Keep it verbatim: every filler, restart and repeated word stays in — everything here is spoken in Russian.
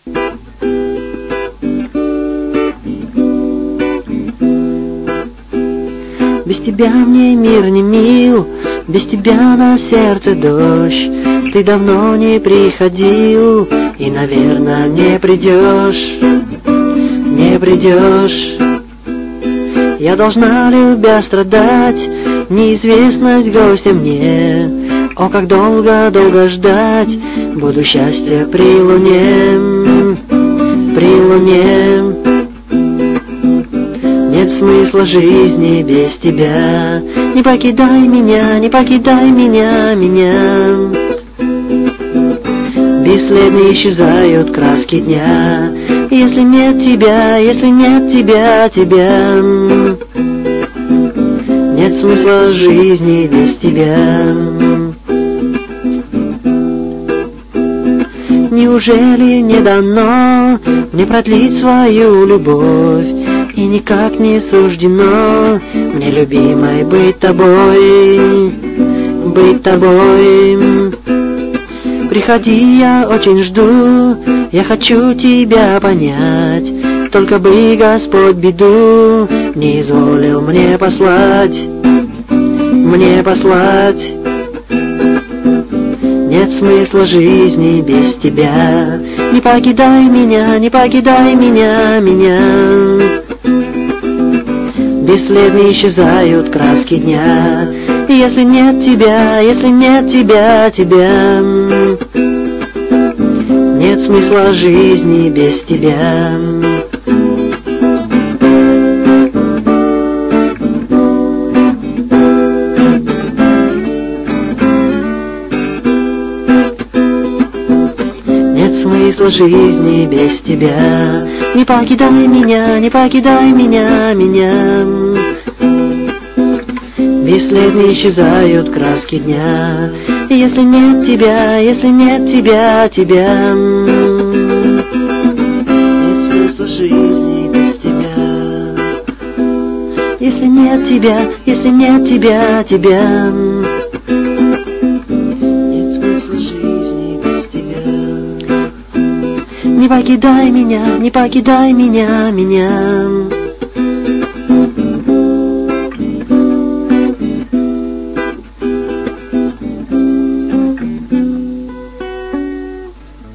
Без тебя мне мир не мил, без тебя на сердце дождь. Ты давно не приходил и, наверное, не придешь, не придешь. Я должна, любя, страдать, неизвестность гостя мне. О, как долго-долго ждать буду счастья при луне, при луне. Нет смысла жизни без тебя. Не покидай меня, не покидай меня, меня. Бесследно исчезают краски дня. Если нет тебя, если нет тебя, тебя. Нет смысла жизни без тебя. Неужели не дано мне продлить свою любовь? И никак не суждено мне, любимой, быть тобой, быть тобой. Приходи, я очень жду, я хочу тебя понять. Только бы Господь беду не изволил мне послать, мне послать. Нет смысла жизни без тебя. Не покидай меня, не покидай меня, меня. Бесследно исчезают краски дня. Если нет тебя, если нет тебя, тебя. Нет смысла жизни без тебя. Нет смысла жизни без тебя. Не покидай меня, не покидай меня, меня. Бесследно исчезают краски дня. Если нет тебя, если нет тебя, тебя. Нет смысла жизни без тебя. Если нет тебя, если нет тебя, тебя. Нет смысла жизни без тебя. Не покидай меня, не покидай меня, меня.